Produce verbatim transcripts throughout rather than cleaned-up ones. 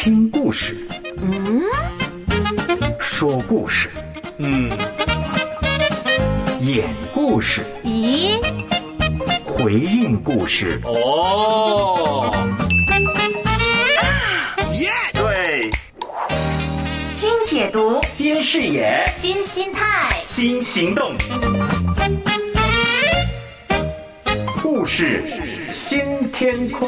听故事， 嗯， 说故事， 嗯， 演故事， 咦， 回应故事。 哦，对， 新解读， 新视野， 新心态， 新行动，故事新天空。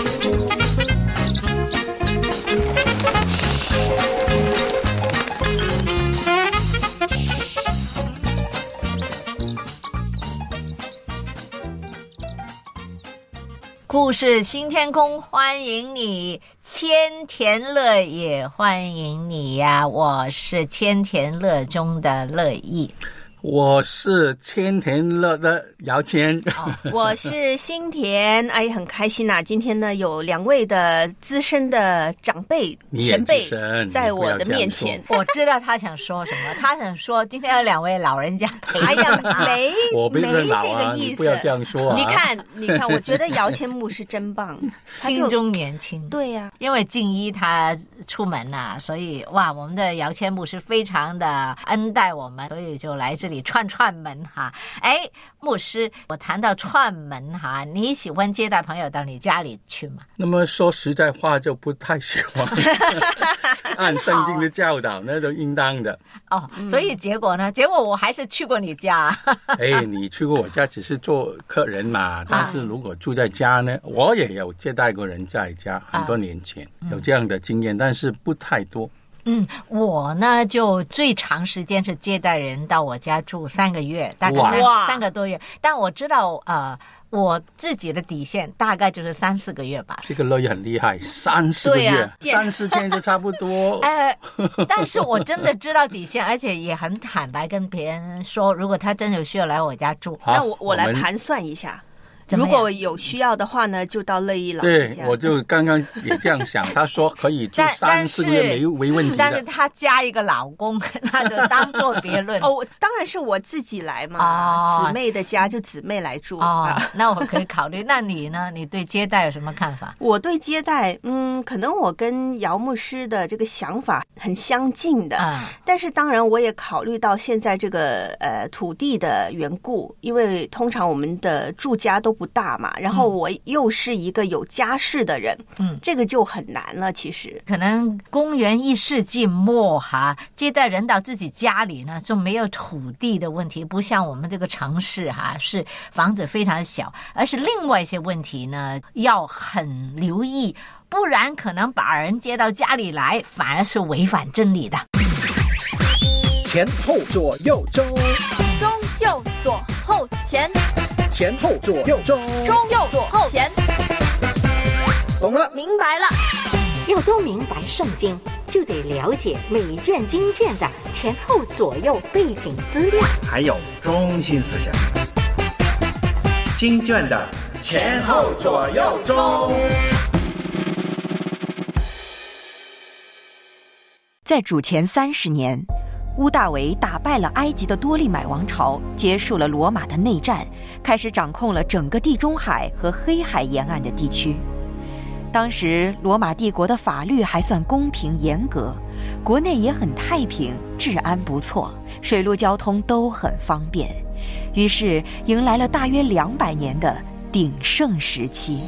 故事新天空，欢迎你，千田乐也欢迎你呀！我是千田乐中的乐意， 我是千田乐的姚谦、哦、 我是新田。哎，很开心啊，今天呢有两位的资深的长辈前辈在我的面前。 我知道他想说什么，他想说今天有两位老人家陪。 哎呀，没我不是老、啊、 没这个意思， 你不要这样说啊。 你看你看，我觉得姚谦牧师真棒， 心中年轻。 对呀、啊， 因为静一他出门了、啊，所以哇，我们的姚谦牧师非常的恩待我们，所以就来这里串串门哈。哎，牧师，我谈到串门哈，你喜欢接待朋友到你家里去吗？ 那么说实在话，就不太喜欢。按圣经的教导，那都应当的。 哦，所以结果呢？结果我还是去过你家。 哎，你去过我家只是做客人嘛，但是如果住在家呢，我也有接待过人在家，很多年前、啊、有这样的经验，但是不太多。 嗯，我呢就最长时间是接待人到我家住三个月，大概三三个多月。但我知道，呃，我自己的底线大概就是三四个月吧。 这个乐意很厉害，三四个月，啊、三四天就差不多。 呃，但是我真的知道底线，而且也很坦白跟别人说，如果他真有需要来我家住， 那我我来盘算一下。如果有需要的话呢，就到乐意老师家。 对，我就刚刚也这样想。他说可以住三四个月没没问题的， 但是他加一个老公，那就当作别论。 哦，当然是我自己来嘛。哦，姊妹的家就姊妹来住。 哦，那我可以考虑。那你呢？你对接待有什么看法？ 我对接待，嗯，可能我跟姚牧师的这个想法很相近的。嗯，但是当然我也考虑到现在这个呃土地的缘故，因为通常我们的住家都不大嘛，然后我又是一个有家室的人，嗯，这个就很难了。其实可能公元一世纪末哈，接待人到自己家里呢，就没有土地的问题，不像我们这个城市哈，是房子非常小，而是另外一些问题呢要很留意，不然可能把人接到家里来，反而是违反真理的。 前后左右中， 中右左后前。 前后左右中， 中右左后前。 懂了， 明白了。 要都明白圣经，就得了解每卷经卷的前后左右背景资料， 还有中心思想。经卷的前后左右中。 在主前三十年。屋大维打败了埃及的多利买王朝，结束了罗马的内战，开始掌控了整个地中海和黑海沿岸的地区。当时罗马帝国的法律还算公平严格，国内也很太平，治安不错，水陆交通都很方便，于是迎来了大约两百年的鼎盛时期。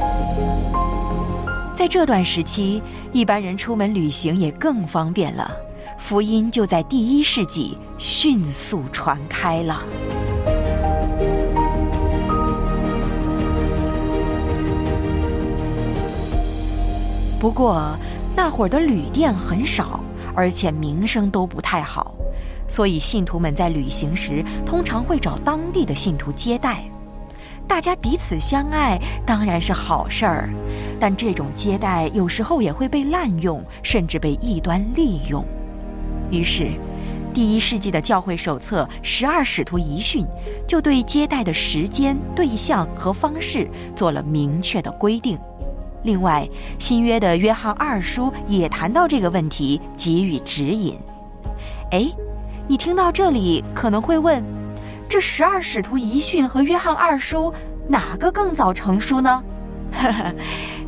在这段时期，一般人出门旅行也更方便了，福音就在第一世纪迅速传开了。不过那会儿的旅店很少，而且名声都不太好，所以信徒们在旅行时通常会找当地的信徒接待。大家彼此相爱当然是好事儿，但这种接待有时候也会被滥用，甚至被异端利用。于是第一世纪的教会手册《十二使徒遗训》就对接待的时间、对象和方式做了明确的规定。另外，新约的约翰二书也谈到这个问题，给予指引。哎，你听到这里可能会问，这十二使徒遗训和约翰二书哪个更早成书呢？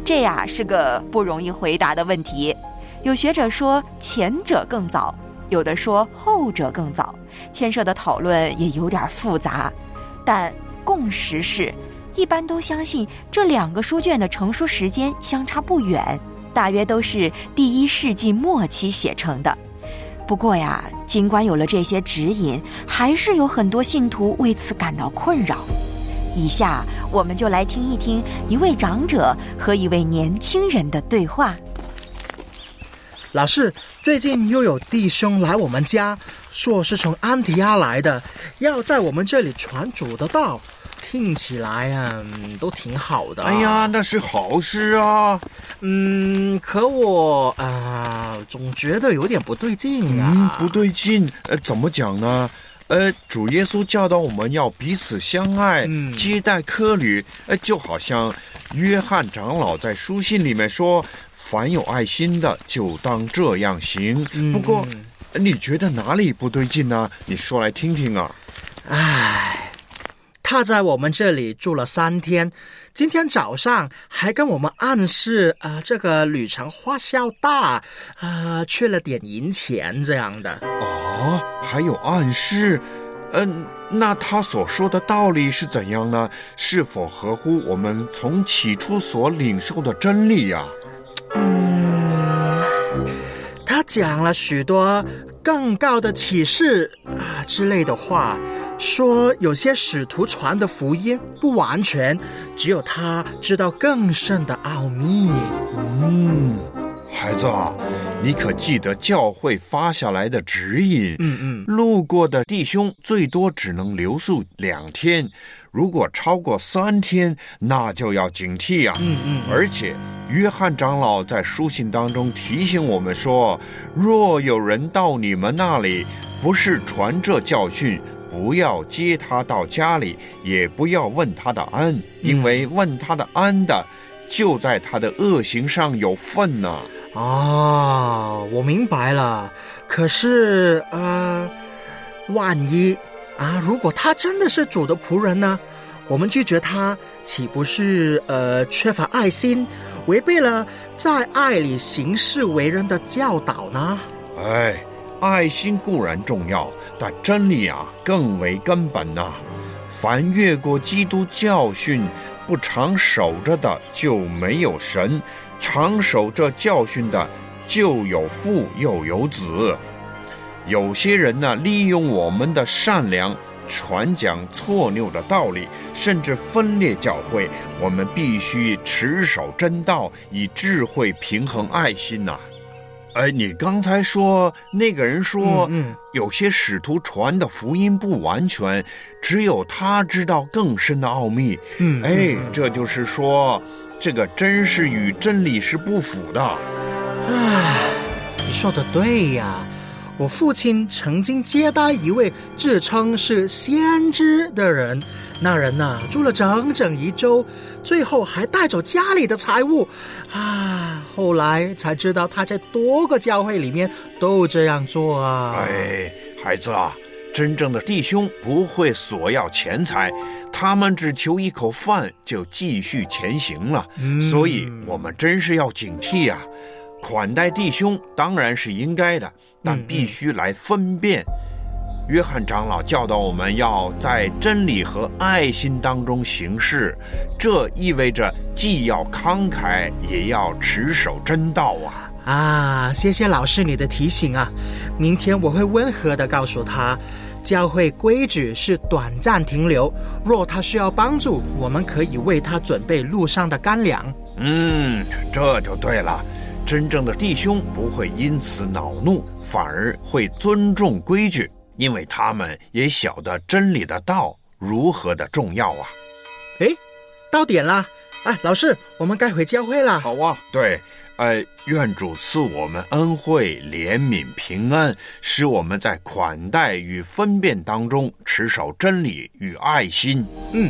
这呀是个不容易回答的问题。有学者说前者更早，有的说后者更早，牵涉的讨论也有点复杂。但共识是，一般都相信这两个书卷的成书时间相差不远，大约都是第一世纪末期写成的。不过呀，尽管有了这些指引，还是有很多信徒为此感到困扰。以下我们就来听一听一位长者和一位年轻人的对话。 老师，最近又有弟兄来我们家，说是从安提阿来的，要在我们这里传主的道，听起来啊，都挺好的。 哎呀，那是好事啊。 嗯，可我啊、呃，总觉得有点不对劲啊。 嗯，不对劲，呃，怎么讲呢？呃，主耶稣教导我们要彼此相爱，嗯、接待客旅，呃，就好像约翰长老在书信里面说，凡有爱心的就当这样行。嗯、不过，你觉得哪里不对劲呢？你说来听听啊。 唉，他在我们这里住了三天，今天早上还跟我们暗示啊、呃，这个旅程花销大，啊、呃，缺了点银钱这样的。 哦，还有暗示，嗯、呃，那他所说的道理是怎样呢？是否合乎我们从起初所领受的真理呀、啊？ 嗯，他讲了许多更高的启示啊之类的话，说有些使徒传的福音不完全，只有他知道更深的奥秘。 嗯，孩子啊，你可记得教会发下来的指引？ 嗯嗯， 路过的弟兄最多只能留宿两天，如果超过三天，那就要警惕啊。 嗯嗯， 而且约翰长老在书信当中提醒我们说，若有人到你们那里，不是传这教训，不要接他到家里，也不要问他的安，因为问他的安的，就在他的恶行上有份呢、啊。 哦，我明白了。可是呃，万一啊，如果他真的是主的仆人呢？我们拒绝他，岂不是呃缺乏爱心，违背了在爱里行事为人的教导呢？ 哎，爱心固然重要，但真理啊更为根本呐、啊。凡越过基督教训不常守着的，就没有神；常守这教训的，就有父又有子。有些人呢，利用我们的善良传讲错谬的道理，甚至分裂教会。我们必须持守真道，以智慧平衡爱心呐、啊。哎，你刚才说那个人说，嗯嗯，有些使徒传的福音不完全，只有他知道更深的奥秘。 嗯， 哎，这就是说，这个真是与真理是不符的。 唉，你说的对呀。我父亲曾经接待一位自称是先知的人，那人呢、啊、住了整整一周，最后还带走家里的财物啊！后来才知道他在多个教会里面都这样做啊！ 哎，孩子啊，真正的弟兄不会索要钱财，他们只求一口饭就继续前行了。嗯、所以我们真是要警惕啊！款待弟兄当然是应该的，但必须来分辨。嗯嗯，约翰长老教导我们要在真理和爱心当中行事，这意味着既要慷慨，也要持守真道啊！ 啊，谢谢老师你的提醒啊！明天我会温和地告诉他，教会规矩是短暂停留，若他需要帮助，我们可以为他准备路上的干粮。 嗯，这就对了。真正的弟兄不会因此恼怒，反而会尊重规矩，因为他们也晓得真理的道如何的重要啊！ 哎，到点了，哎，老师，我们该回教会了。 好啊，对，呃，愿主赐我们恩惠、怜悯、平安，使我们在款待与分辨当中持守真理与爱心。 嗯。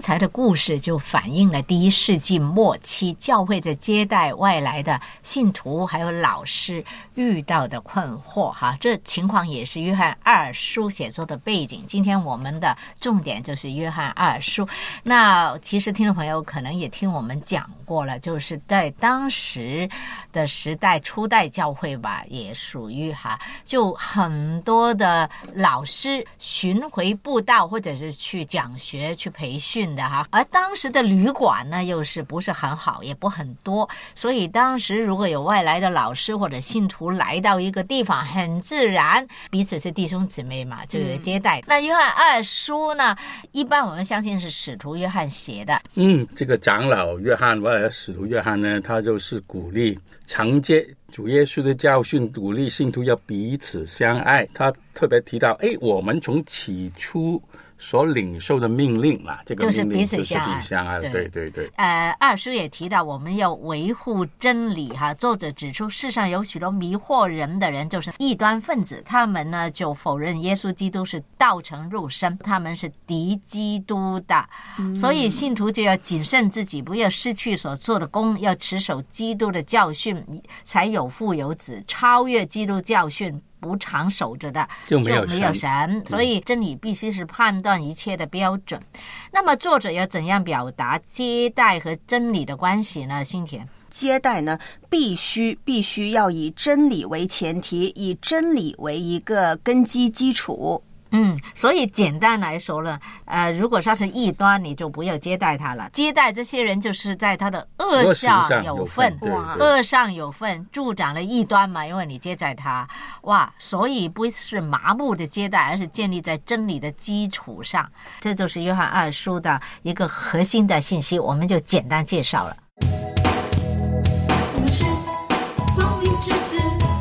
才的故事就反映了第一世纪末期教会在接待外来的信徒还有老师遇到的困惑哈，这情况也是约翰二书写作的背景。今天我们的重点就是约翰二书。那其实听众朋友可能也听我们讲过了，就是在当时的时代初代教会吧，也属于哈，就很多的老师巡回布道或者是去讲学去培训的哈，而当时的旅馆呢又是不是很好，也不很多，所以当时如果有外来的老师或者信徒来到一个地方，很自然彼此是弟兄姊妹嘛，就有接待。嗯、那约翰二书呢，一般我们相信是使徒约翰写的。 嗯，这个长老约翰或者使徒约翰呢，他就是鼓励承接主耶稣的教训，鼓励信徒要彼此相爱。他特别提到，哎，我们从起初所领受的命令嘛，这个命令就是彼此相爱。对对对。 呃，二书也提到我们要维护真理哈。作者指出，世上有许多迷惑人的人，就是异端分子，他们呢就否认耶稣基督是道成肉身，他们是敌基督的。嗯、所以信徒就要谨慎自己，不要失去所做的功，要持守基督的教训，才有父有子。超越基督教训不常守着的就没有神, 没有神所以真理必须是判断一切的标准。那么作者要怎样表达接待和真理的关系呢？欣田， 接待呢必须必须要以真理为前提，以真理为一个根基基础。 嗯，所以简单来说呢，呃，如果他是异端，你就不要接待他了。接待这些人，就是在他的恶上有份， 哇， 恶上有份，助长了异端嘛，因为你接待他，哇，所以不是麻木的接待，而是建立在真理的基础上。这就是约翰二书的一个核心的信息，我们就简单介绍了。 我们是光明之子，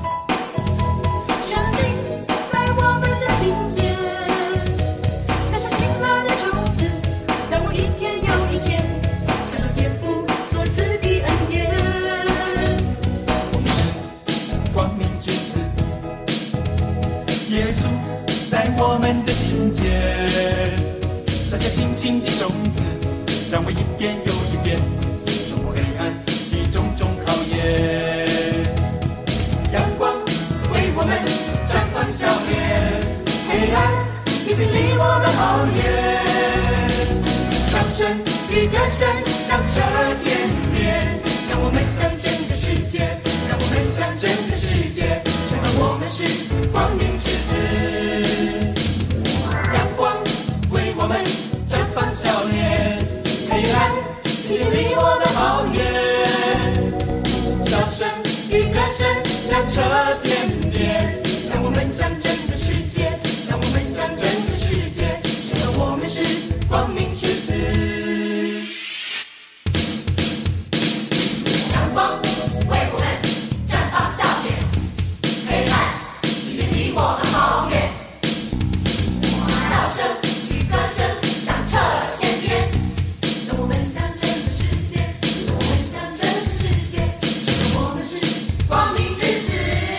上帝在我们的心间撒下喜乐的种子，让我一天又一天享受天父所赐的恩典。我们是光明之子，耶稣在我们的心间撒下信心的种子，让我一遍又一遍冲破黑暗的种种考验。阳光为我们绽放笑脸，黑暗已经离我们好远。笑声与歌声响彻天边，让我们向整个世界，让我们向整个世界宣告我们是光明之子。阳光为我们绽放笑脸，黑暗已经离我们好远。笑声与歌声响彻天边，让我们向整个世界，让我们向整个世界宣告我们是光明之子。阳光为我们绽放笑脸，黑暗已经离我们好远。笑声与歌声响彻天边，让我们向整个世界，让我们向整个世界宣告我们是光明之子。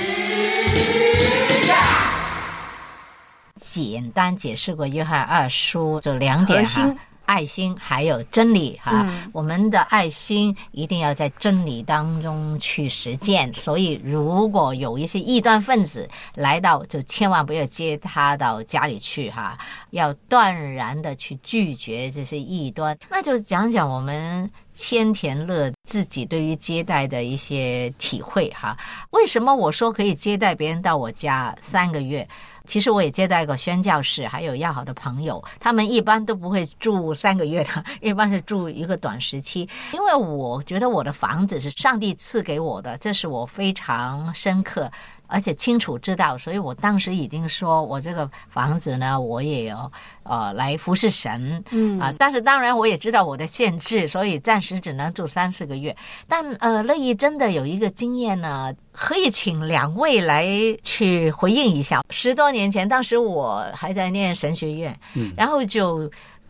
简单解释过约翰二书这两点哈，爱心还有真理哈、嗯，我们的爱心一定要在真理当中去实践。所以如果有一些异端分子来到，就千万不要接他到家里去哈，要断然的去拒绝这些异端。那就讲讲我们千田乐自己对于接待的一些体会哈。为什么我说可以接待别人到我家三个月？其实我也接待过宣教士还有要好的朋友，他们一般都不会住三个月的，一般是住一个短时期。因为我觉得我的房子是上帝赐给我的，这是我非常深刻而且清楚知道，所以我当时已经说我这个房子呢，我也有呃来服侍神，嗯啊、呃，但是当然我也知道我的限制，所以暂时只能住三四个月。但呃，乐意真的有一个经验呢，可以请两位来去回应一下。十多年前，当时我还在念神学院，嗯，然后就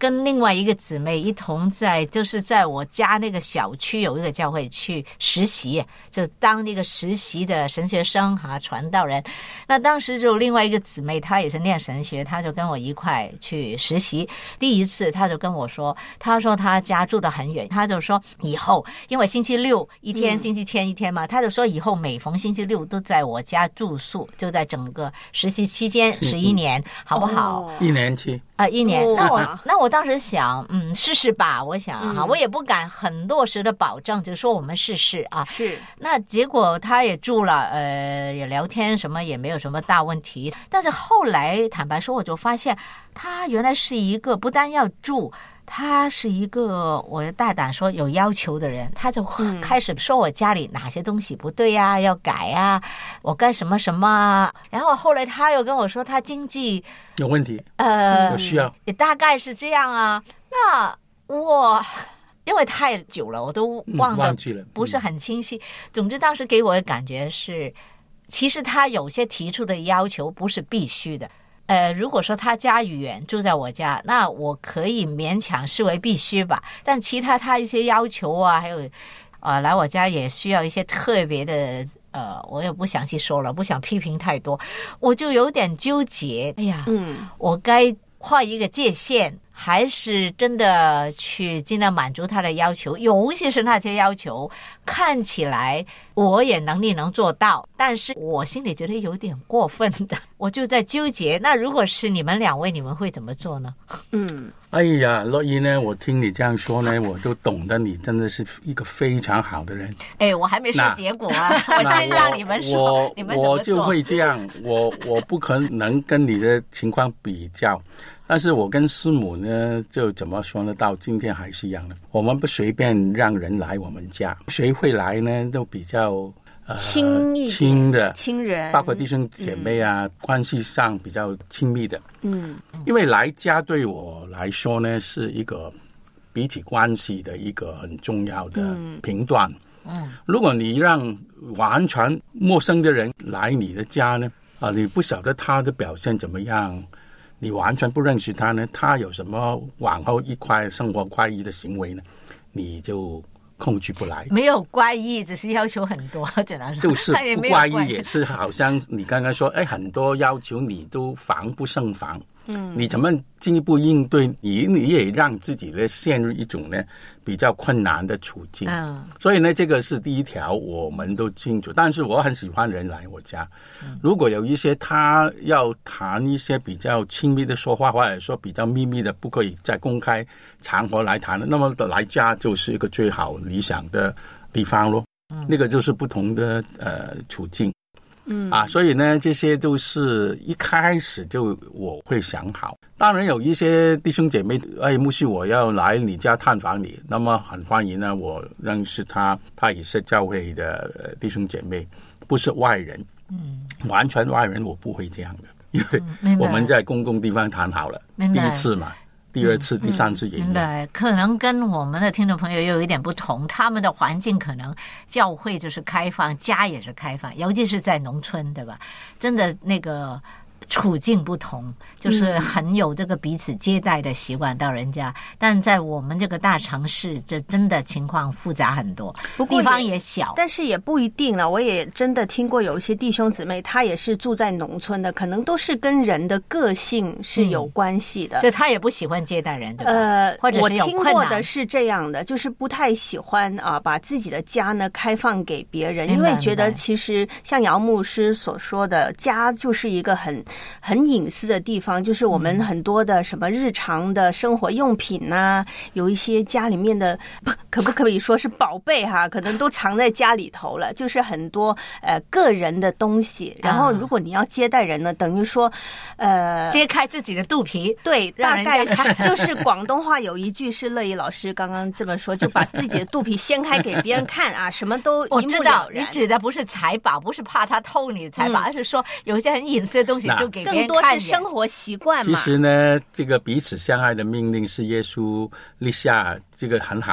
跟另外一个姊妹一同在，就是在我家那个小区有一个教会去实习，就当那个实习的神学生哈、啊，传道人。那当时就另外一个姊妹，她也是念神学，她就跟我一块去实习。第一次她就跟我说，她说她家住得很远，她就说以后因为星期六一天、嗯、星期天一天嘛，她就说以后每逢星期六都在我家住宿，就在整个实习期间十一年、嗯、好不好？ 一年期啊、呃，一年。那我那我当时想，嗯，试试吧。我想哈、嗯，我也不敢很落实的保证，就说我们试试啊。 是。 那结果他也住了，呃，也聊天，什么也没有什么大问题。但是后来坦白说，我就发现他原来是一个不但要住。他是一个我大胆说有要求的人，他就开始说我家里哪些东西不对啊，要改啊，我该什么什么啊。然后后来他又跟我说他经济有问题， 呃， 有需要， 也大概是这样啊。那我因为太久了，我都忘了， 嗯、忘记了， 不是很清晰。嗯、总之当时给我的感觉是，其实他有些提出的要求不是必须的。呃，如果说他家远住在我家，那我可以勉强视为必须吧。但其他他一些要求啊，还有呃来我家也需要一些特别的，呃，我也不详细说了，不想批评太多，我就有点纠结。哎呀，嗯，我该画一个界限，还是真的去尽量满足他的要求？尤其是那些要求看起来我也能力能做到，但是我心里觉得有点过分的，我就在纠结。那如果是你们两位，你们会怎么做呢？ 嗯， 哎呀，乐意呢，我听你这样说呢，我都懂得你真的是一个非常好的人。 哎，我还没说结果啊，我先让你们说，你们怎么做？ 我就会这样，我我不可能跟你的情况比较。但是我跟师母呢，就怎么说呢？到今天还是一样的，我们不随便让人来我们家，谁会来呢？都比较呃亲一亲的亲人， 包括弟兄姐妹啊，嗯、关系上比较亲密的。 嗯， 因为来家对我来说呢，是一个彼此关系的一个很重要的评断。 嗯， 如果你让完全陌生的人来你的家呢，啊，你不晓得他的表现怎么样。你完全不认识他呢，他有什么往后一块生活怪异的行为呢？你就控制不来。 没有怪异，只是要求很多，只能说就是不怪异，也是好像你刚刚说，哎，很多要求你都防不胜防。嗯，你怎么进一步应对？你你也让自己呢陷入一种呢比较困难的处境。 嗯， 所以呢，这个是第一条，我们都清楚。但是我很喜欢人来我家。嗯、如果有一些他要谈一些比较亲密的说话，或者说比较秘密的，不可以在公开场合来谈的，那么来家就是一个最好理想的地方咯。嗯，那个就是不同的呃处境。 嗯啊，所以呢，这些都是一开始就我会想好。当然有一些弟兄姐妹，哎，牧师，我要来你家探访你，那么很欢迎呢。我认识他，他也是教会的弟兄姐妹，不是外人。 嗯， 完全外人我不会这样的，因为我们在公共地方谈好了，第一次嘛。第二次、嗯、第三次也明白，可能跟我们的听众朋友又有一点不同，他们的环境可能教会就是开放，家也是开放，尤其是在农村，对吧？真的那个处境不同，就是很有这个彼此接待的习惯到人家、嗯、但在我们这个大城市，这真的情况复杂很多，不过地方也小， 但是也不一定了。我也真的听过有一些弟兄姊妹，他也是住在农村的，可能都是跟人的个性是有关系的， 嗯、就他也不喜欢接待人，对吧？ 呃， 或者是有困难。 我听过的是这样的，就是不太喜欢啊，把自己的家呢开放给别人，因为觉得其实像姚牧师所说的，家就是一个很很隐私的地方，就是我们很多的什么日常的生活用品啊，有一些家里面的可不可以说是宝贝哈，可能都藏在家里头了，就是很多呃个人的东西。然后如果你要接待人呢，等于说呃揭开自己的肚皮， 对，大概就是广东话有一句是乐怡老师刚刚这么说，就把自己的肚皮掀开给别人看啊，什么都一目了然。 你指的不是财宝，不是怕他偷你的财宝、嗯、而是说有一些很隐私的东西就给别人看， 更多是生活习惯嘛。 其实呢，这个彼此相爱的命令是耶稣立下，这个很好。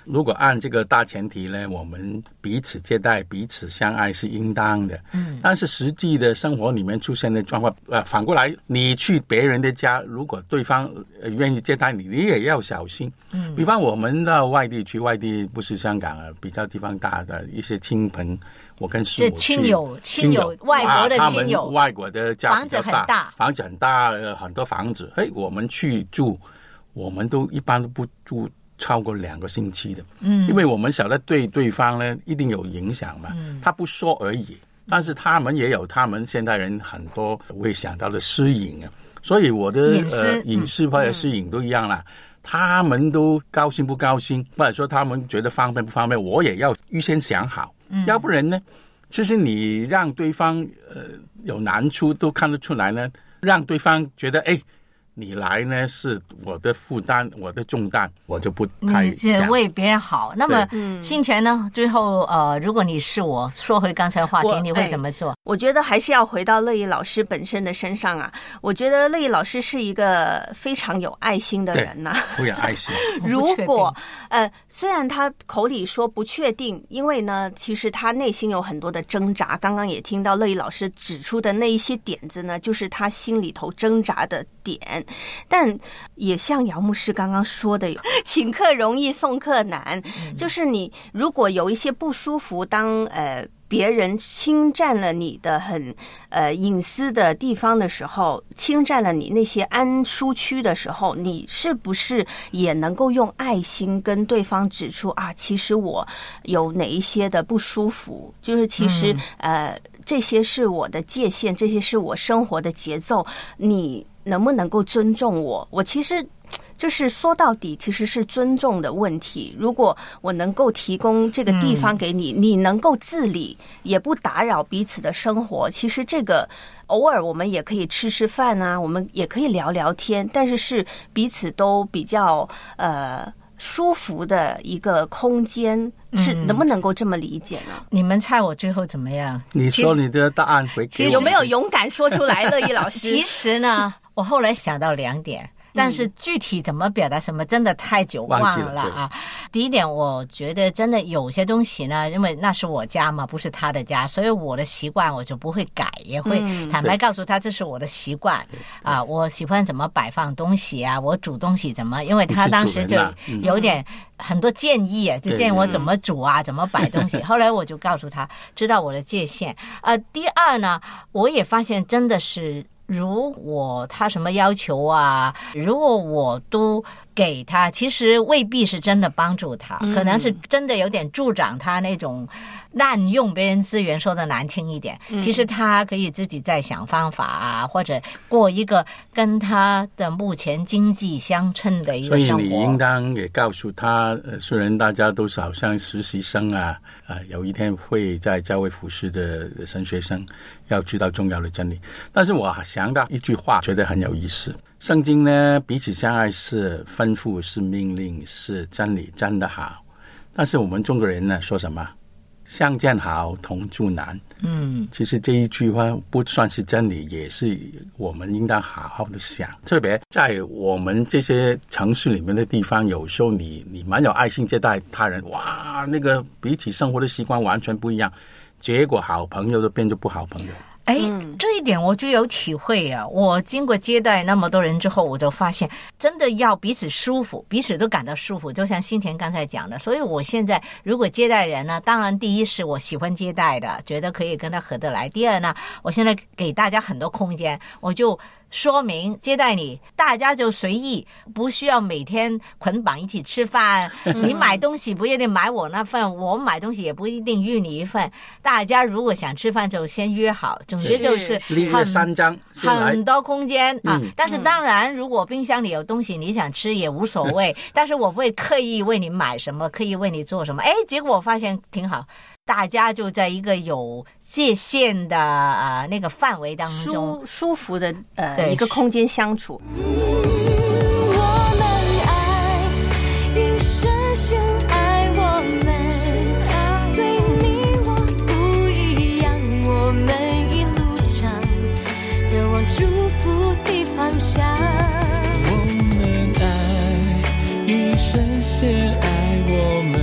如果按这个大前提呢，我们彼此接待、彼此相爱是应当的。嗯，但是实际的生活里面出现的状况，呃，反过来，你去别人的家，如果对方、呃、愿意接待你，你也要小心。嗯，比方我们到外地去，外地不是香港啊，比较地方大的一些亲朋，我跟师母去， 亲友、亲友、外国的亲友， 外国的家房子很大， 房子很大，呃，很多房子，哎，我们去住，我们都一般都不住超过两个星期的，嗯，因为我们晓得对对方呢一定有影响嘛，嗯，他不说而已，但是他们也有他们现代人很多会想到的私隐啊，所以我的隐私呃隐私或者私隐都一样啦。嗯，他们都高兴不高兴，或者说他们觉得方便不方便，我也要预先想好，嗯，要不然呢，其实你让对方呃有难处都看得出来呢，让对方觉得哎，你来呢是我的负担，我的重担，我就不太你是为别人好。那么新泉呢？最后呃，如果你是我说回刚才话题，你会怎么做？ 我觉得还是要回到乐意老师本身的身上啊。我觉得乐意老师是一个非常有爱心的人呐、啊， 不有爱心。 如果呃，虽然他口里说不确定，因为呢，其实他内心有很多的挣扎。刚刚也听到乐意老师指出的那一些点子呢，就是他心里头挣扎的点。但也像姚牧师刚刚说的，请客容易送客难，嗯、就是你如果有一些不舒服，当呃别人侵占了你的很呃隐私的地方的时候，侵占了你那些安舒区的时候，你是不是也能够用爱心跟对方指出啊，其实我有哪一些的不舒服，就是其实、嗯、呃这些是我的界限，这些是我生活的节奏，你能不能够尊重我？我其实就是说到底其实是尊重的问题。如果我能够提供这个地方给你、嗯、你能够自理，也不打扰彼此的生活，其实这个偶尔我们也可以吃吃饭啊，我们也可以聊聊天，但是是彼此都比较呃舒服的一个空间，是能不能够这么理解呢？ 嗯、你们猜我最后怎么样？ 你说你的答案回给我， 有没有勇敢说出来？乐意老师， 其实呢，我后来想到两点。但是具体怎么表达什么，真的太久忘了啊！第一点，我觉得真的有些东西呢，因为那是我家嘛，不是他的家，所以我的习惯我就不会改，也会坦白告诉他这是我的习惯、嗯、啊。我喜欢怎么摆放东西啊，我煮东西怎么，因为他当时就有点很多建议啊，就建议我怎么煮啊，怎么摆东西。后来我就告诉他，知道我的界限。呃，第二呢，我也发现真的是。如果他什么要求啊，如果我都给他，其实未必是真的帮助他，可能是真的有点助长他那种滥用别人资源，说的难听一点、嗯、其实他可以自己再想方法啊，或者过一个跟他的目前经济相称的一个生活。 所以你应当也告诉他、呃、虽然大家都是好像实习生啊，呃、有一天会在教会服侍的神学生要知道重要的真理，但是我想到一句话觉得很有意思，圣经呢，彼此相爱是吩咐，是命令，是真理，真的好。但是我们中国人呢，说什么？相见好，同住难。嗯，其实这一句话不算是真理，也是我们应当好好的想。特别在我们这些城市里面的地方，有时候你你蛮有爱心接待他人，哇，那个彼此生活的习惯完全不一样，结果好朋友都变成不好朋友。 哎，这一点我就有体会啊！我经过接待那么多人之后，我就发现真的要彼此舒服，彼此都感到舒服，就像新田刚才讲的。所以我现在如果接待人呢，当然第一是我喜欢接待的，觉得可以跟他合得来。第二呢，我现在给大家很多空间，我就说明接待你，大家就随意，不需要每天捆绑一起吃饭。你买东西不一定买我那份，我买东西也不一定约你一份。大家如果想吃饭就先约好，总之就是很三张很多空间啊、嗯。但是当然，如果冰箱里有东西你想吃也无所谓，但是我不会刻意为你买什么，刻意为你做什么。哎，结果我发现挺好。大家就在一个有界限的呃那个范围当中， 舒舒服的呃一个空间相处。 我们爱，一生先爱我们，随你我不一样，我们一路上走往祝福的方向。 我们爱，一生先爱我们。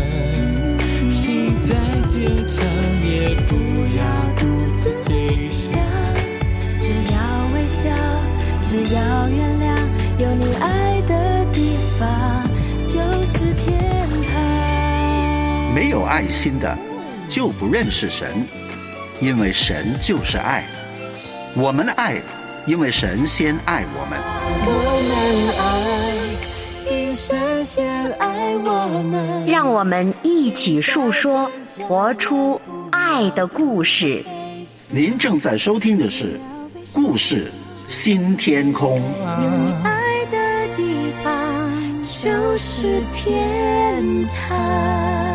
没有爱心的，就不认识神，因为神就是爱。我们爱，因为神先爱我们。 我们爱，因神先爱我们。 让我们一起述说，活出爱的故事。 您正在收听的是《故事新天空》。 有你爱的地方就是天堂。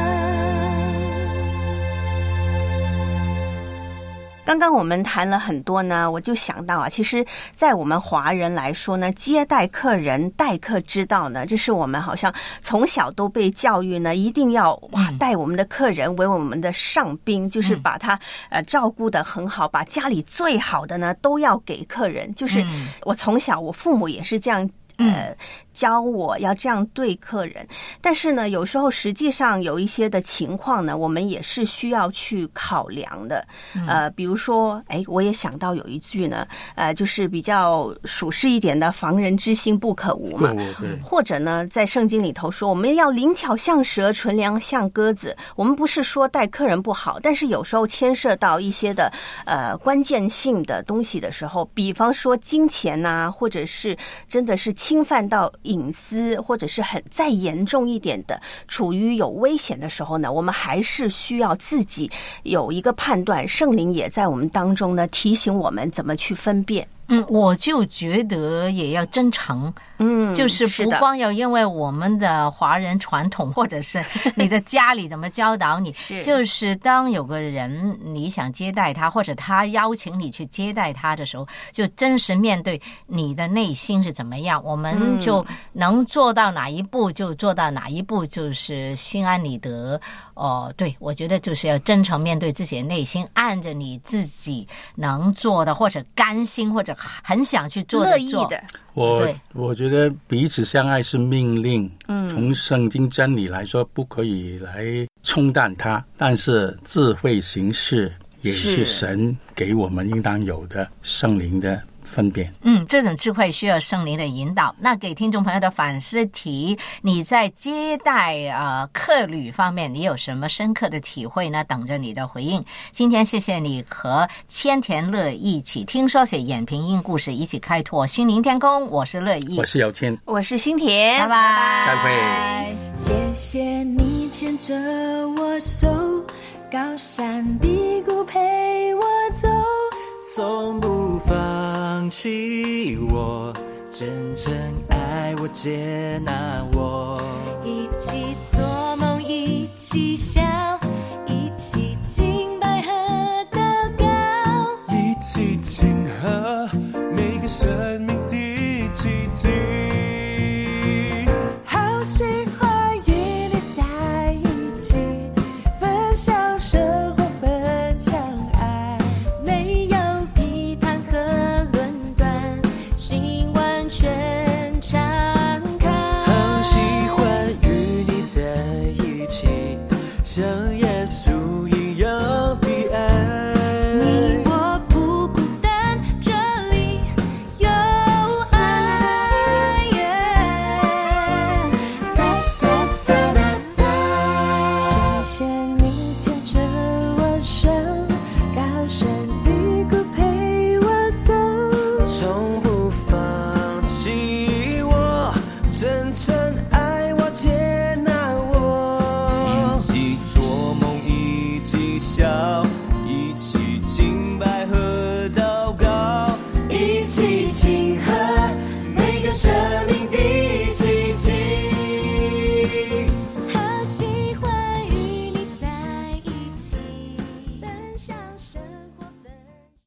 刚刚我们谈了很多呢，我就想到啊，其实在我们华人来说呢，接待客人、待客之道呢，这是我们好像从小都被教育呢，一定要哇待我们的客人为我们的上宾，就是把他呃照顾得很好，把家里最好的呢都要给客人。就是我从小我父母也是这样呃教我要这样对客人，但是呢，有时候实际上有一些的情况呢，我们也是需要去考量的。呃，比如说，哎，我也想到有一句呢，呃，就是比较属实一点的“防人之心不可无”嘛。 对， 或者呢，在圣经里头说，我们要灵巧像蛇，纯良像鸽子。我们不是说待客人不好，但是有时候牵涉到一些的呃关键性的东西的时候，比方说金钱呐、啊，或者是真的是侵犯到隐私，或者是很再严重一点的处于有危险的时候呢，我们还是需要自己有一个判断。圣灵也在我们当中呢提醒我们怎么去分辨。 嗯，我就觉得也要真诚，嗯，就是不光要因为我们的华人传统，或者是你的家里怎么教导你，是就是当有个人你想接待他，或者他邀请你去接待他的时候，就真实面对你的内心是怎么样，我们就能做到哪一步就做到哪一步，就是心安理得。哦，对，我觉得就是要真诚面对自己的内心，按着你自己能做的，或者甘心，或者很想去做的乐意的。 我我觉得彼此相爱是命令，嗯，从圣经真理来说，不可以来冲淡它，但是智慧行事也是神给我们应当有的圣灵的分辨。 嗯，这种智慧需要圣灵的引导。那给听众朋友的反思题，你在接待呃客旅方面，你有什么深刻的体会呢？等着你的回应。今天谢谢你和千田乐一起听说写演评音故事，一起开拓心灵天空。我是乐意， 我是姚谦， 我是新田， 拜拜， 再会。 谢谢你牵着我手，高山低谷陪我走， 从不放弃我，真正爱我，接纳我， 一起做梦，一起笑，一起敬拜和祷告， 一起庆贺每个生命的奇迹。 好喜欢与你在一起，分享生活，分享爱，没有批判和论断，心完全敞开。 好喜欢与你在一起，像耶稣一样的爱。 你我不孤单，这里有爱。哒哒哒哒哒，谢谢你牵着我手，高山低谷陪我走， 从不放弃我，真正爱我，接纳我，一起做梦，一起笑，一起敬拜和祷告， 一起庆贺每个生命